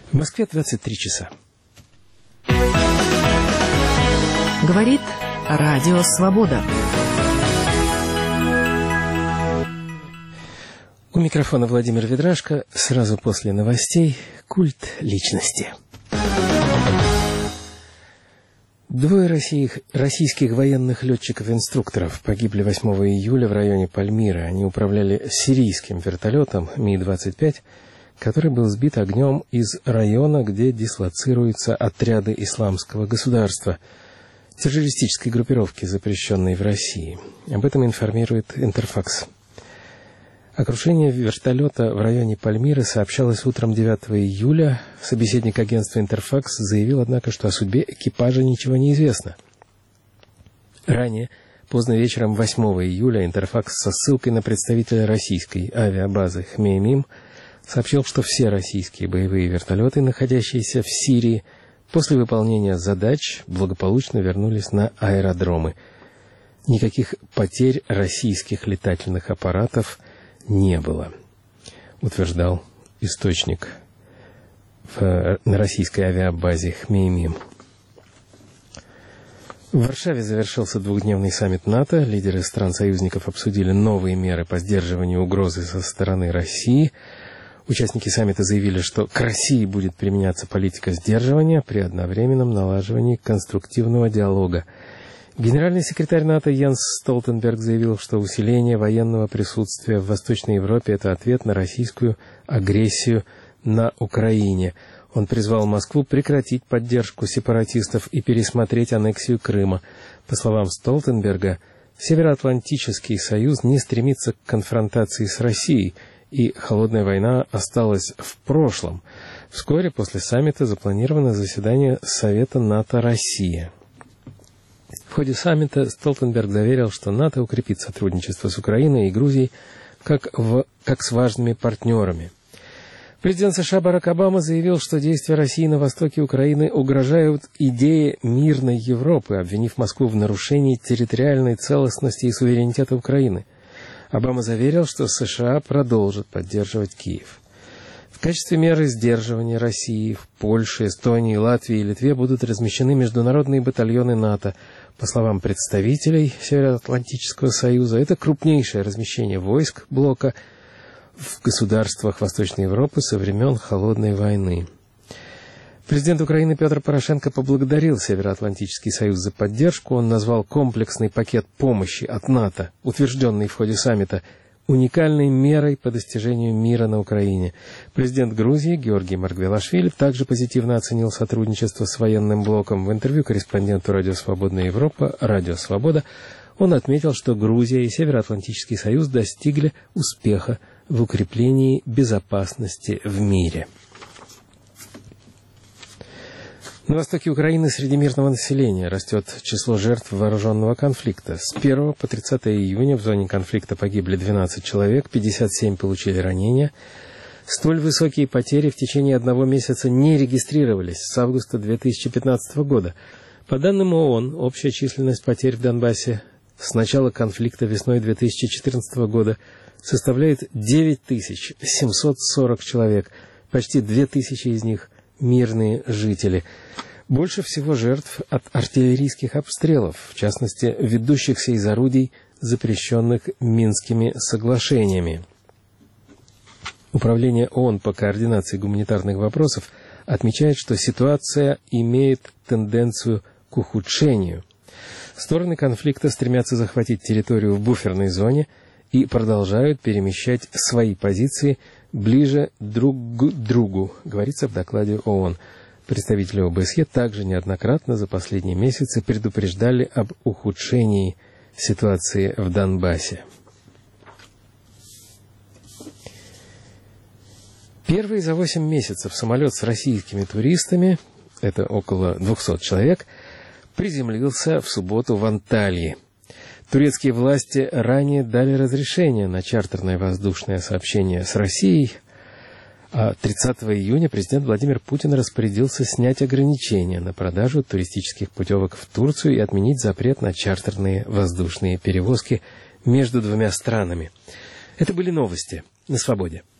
В Москве 23 часа. Говорит Радио Свобода. У микрофона Владимир Ведрашко. Сразу после новостей «Культ личности». Двое российских военных летчиков-инструкторов погибли 8 июля в районе Пальмиры. Они управляли сирийским вертолетом Ми-25, который был сбит огнем из района, где дислоцируются отряды Исламского государства, террористической группировки, запрещенной в России. Об этом информирует Интерфакс. О крушении вертолета в районе Пальмиры сообщалось утром 9 июля. Собеседник агентства Интерфакс заявил, однако, что о судьбе экипажа ничего не известно. Ранее, поздно вечером 8 июля, Интерфакс со ссылкой на представителя российской авиабазы Хмеймим сообщил, что все российские боевые вертолеты, находящиеся в Сирии, после выполнения задач благополучно вернулись на аэродромы. Никаких потерь российских летательных аппаратов не было, утверждал источник на российской авиабазе Хмеймим. В Варшаве завершился двухдневный саммит НАТО. Лидеры стран-союзников обсудили новые меры по сдерживанию угрозы со стороны России. Участники саммита заявили, что к России будет применяться политика сдерживания при одновременном налаживании конструктивного диалога. Генеральный секретарь НАТО Йенс Столтенберг заявил, что усиление военного присутствия в Восточной Европе – это ответ на российскую агрессию на Украине. Он призвал Москву прекратить поддержку сепаратистов и пересмотреть аннексию Крыма. По словам Столтенберга, Североатлантический союз не стремится к конфронтации с Россией, и холодная война осталась в прошлом. Вскоре после саммита запланировано заседание Совета НАТО-Россия. В ходе саммита Столтенберг заверил, что НАТО укрепит сотрудничество с Украиной и Грузией как с важными партнерами. Президент США Барак Обама заявил, что действия России на востоке Украины угрожают идее мирной Европы, обвинив Москву в нарушении территориальной целостности и суверенитета Украины. Обама заверил, что США продолжат поддерживать Киев. В качестве меры сдерживания России в Польше, Эстонии, Латвии и Литве будут размещены международные батальоны НАТО. По словам представителей Североатлантического союза, это крупнейшее размещение войск блока в государствах Восточной Европы со времен Холодной войны. Президент Украины Петр Порошенко поблагодарил Североатлантический союз за поддержку. Он назвал комплексный пакет помощи от НАТО, утвержденный в ходе саммита, уникальной мерой по достижению мира на Украине. Президент Грузии Георгий Маргвелашвили также позитивно оценил сотрудничество с военным блоком. В интервью корреспонденту Радио Свободная Европа «Радио Свобода» он отметил, что Грузия и Североатлантический союз достигли успеха в укреплении безопасности в мире. На востоке Украины среди мирного населения растет число жертв вооруженного конфликта. С 1 по 30 июня в зоне конфликта погибли 12 человек, 57 получили ранения. Столь высокие потери в течение одного месяца не регистрировались с августа 2015 года. По данным ООН, общая численность потерь в Донбассе с начала конфликта весной 2014 года составляет 9740 человек, почти 2000 из них мирные жители. Больше всего жертв от артиллерийских обстрелов, в частности, ведущихся из орудий, запрещенных Минскими соглашениями. Управление ООН по координации гуманитарных вопросов отмечает, что ситуация имеет тенденцию к ухудшению. Стороны конфликта стремятся захватить территорию в буферной зоне и продолжают перемещать свои позиции ближе друг к другу, говорится в докладе ООН. Представители ОБСЕ также неоднократно за последние месяцы предупреждали об ухудшении ситуации в Донбассе. Первый за 8 месяцев самолет с российскими туристами, это около 200 человек, приземлился в субботу в Анталии. Турецкие власти ранее дали разрешение на чартерное воздушное сообщение с Россией, а 30 июня президент Владимир Путин распорядился снять ограничения на продажу туристических путевок в Турцию и отменить запрет на чартерные воздушные перевозки между двумя странами. Это были новости на Свободе.